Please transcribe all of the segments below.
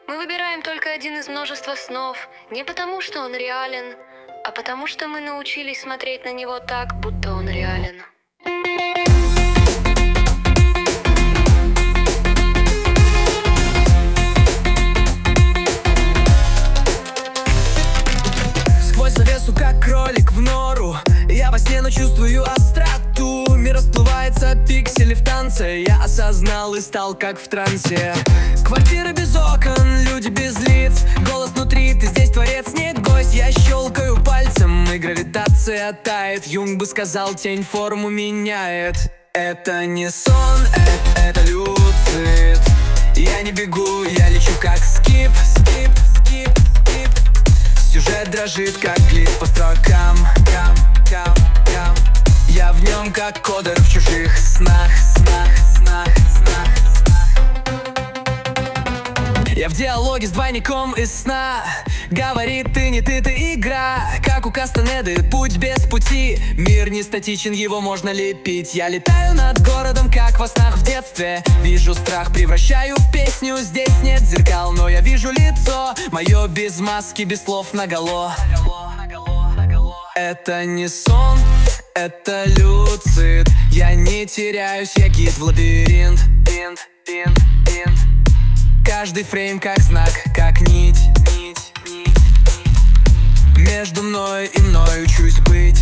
Мы выбираем только один из множества снов, не потому что он реален, а потому что мы научились смотреть на него так, будто он реален. Сквозь завесу, как кролик в нору, я во сне, но чувствую остроту. Мир расплывается, пиксели в танце. Я осознал и стал как в трансе. Квартира без окон, люди без лиц. Голос внутри, ты здесь творец, не гость. Я щелкаю пальцем, и гравитация тает. Юнг бы сказал, тень форму меняет. Это не сон, это люцид. Я не бегу, я лечу как скип. Сюжет дрожит, как клип по строкам. Я в нем как кодер в чужих снах. Я в диалоге с двойником из сна. Говорит, ты не ты игра. Как у Кастанеды, путь без пути. Мир не статичен, его можно лепить. Я летаю над городом, как во снах в детстве. Вижу страх, превращаю в песню. Здесь нет зеркал, но я вижу лицо мое без маски, без слов наголо. Это не сон, это люцид. Я не теряюсь, я гид в лабиринт. Каждый фрейм как знак, как нить. Между мной и мной учусь быть.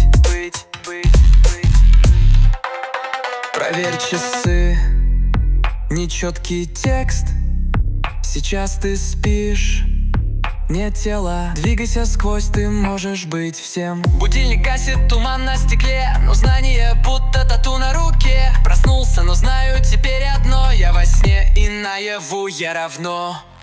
Проверь часы, нечеткий текст. Сейчас ты спишь, нет тела. Двигайся сквозь, ты можешь быть всем. Будильник гасит туман на стекле, но знание будто тату на руке. Проснулся, но знаю теперь одно: я во сне и наяву я равно.